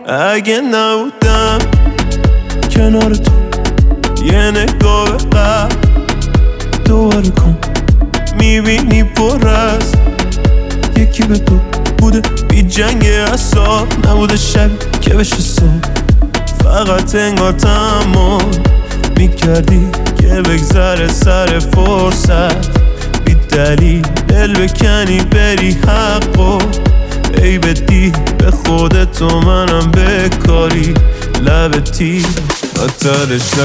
اگه نبودم کنار تو یه نگاه به قبل دوباره کن، میبینی پر از یکی به تو بوده بی جنگ اصاب، نبوده شب که بشه صبح، فقط انگار تمام میکردی که بگذره سر فرصت، بی دلیل دل بکنی بری حقو، ای بدی به خودت و منم بکاری لبتی بدترش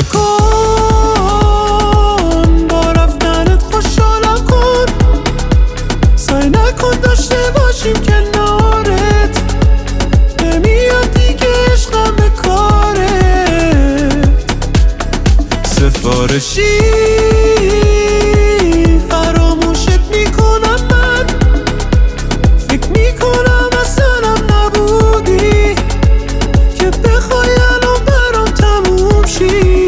نکن، با رفتنت خوشحالم کن، سعی نکن داشته باشیم کنارت، نمیاد دیگه عشقم به کارت، سفارشی فراموشت میکنم من، فکر میکنم اصلا نبودی که بخوای الان برام تموم شی.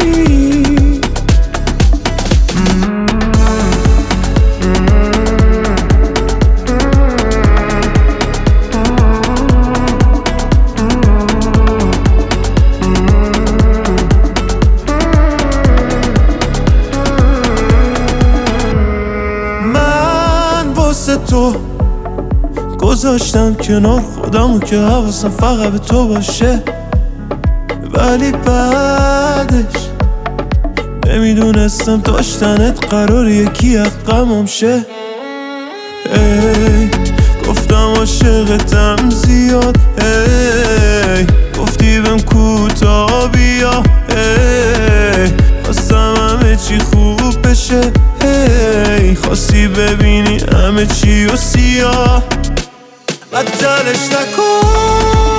تو گذاشتم کنار خودمو که حواسم فقط به تو باشه، ولی بعدش نمیدونستم داشتنت قرار یکی حقمم شه. ای گفتم عاشقتم زیاد، ای گفتی بهم کوتاه بیا، ای خواستم همه چی خوب بشه، ای خواستی ببینی همه چی و سیاه، بدترش نکن.